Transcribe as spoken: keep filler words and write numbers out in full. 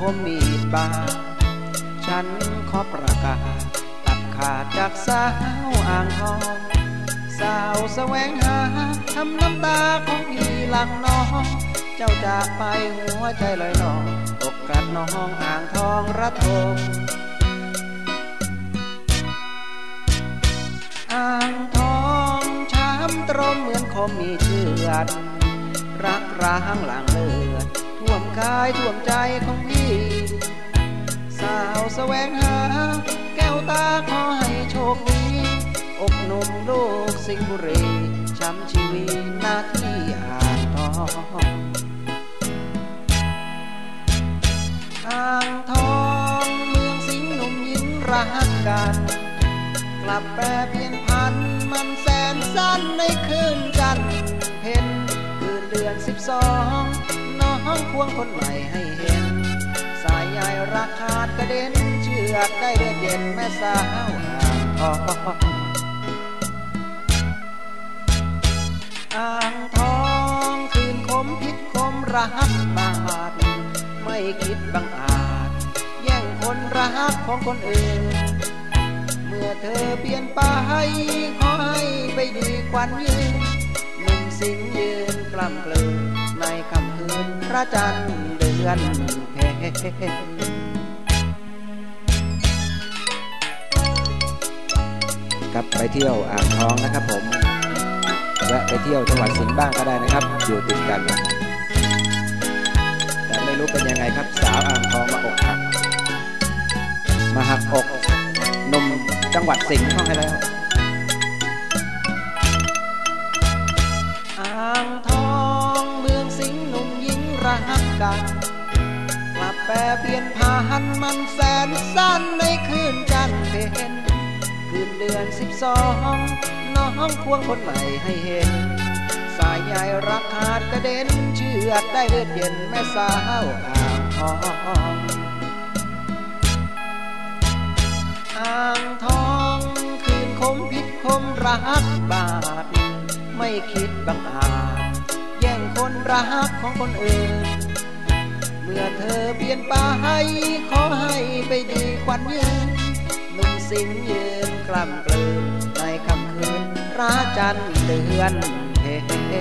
มมีดบาดฉันขอประกาศตัดขาดจากสาวอ่างทองสาวแสวงหาทำน้ำตาของพี่หลังน้องเจ้าจากไปหัวใจลอยลองตกกัดน้องอ่างทองระทมอ่างทองช้ำตรมเหมือนคมมีเชือดรักร้างหลังเลือดท่วมกายท่วมใจของพี่สาวแสวงหาแก้วตาขอให้โชคดีอกหนุ่มลูกสิงห์บุรีช้ำชีวิตหน้าที่อ่างทองอ่างทองเมืองสิงห์หนุ่มยิ้มรักกันกลับแปรเปลี่ยนพันมันแสนสั้นในคืนจันทร์เพ็ญคืนเดือนสิบสองน้องควงคนใหม่ให้เห็นสายใยรักขาดกระเด็นเชือกได้เลือดเย็นแม่สาวอ่างทองอ่างทองคืนคมพิษคมรักบาดไม่คิดบังอาจแย่งคนรักของคนอื่นเมื่อเธอเปลี่ยนไปขอให้ไปดีควันยืนหนุ่มสิงห์ยืนกล้ำกลืนในค่ำคืนพระจันทร์เดือนเพ็ญครับไปเที่ยวอ่างทองนะครับผมแวะไปเที่ยวจังหวัดสิงห์บ้างก็ได้นะครับอยู่ติดกันแต่ไม่รู้เป็นยังไงครับสาวอ่างทองมาอกหักมาหักอกหนุ่มจังหวัดสิงห์เข้าให้แล้วอ่างทองเมืองสิงห์หนุ่มหญิงรักกันกลับแปรเปลี่ยนผ่านมันแสนสั้นในคืนจันทร์เพ็ญคืนเดือนสิบสองน้องควงคนใหม่ให้เห็นสายใยรักขาดกระเด็นเชือกได้เลือดเย็นแม่สาวอ่างทองอ่างทองคืนคมพิษคมรักบาดไม่คิดบังอาจแย่งคนรักของคนอื่นเมื่อเธอเปลี่ยนไปขอให้ไปดีควันยืนหนุ่มสิงห์ยืนกล้ำกลืนในค่ำคืนพระจันทร์เดือนเพ็ญ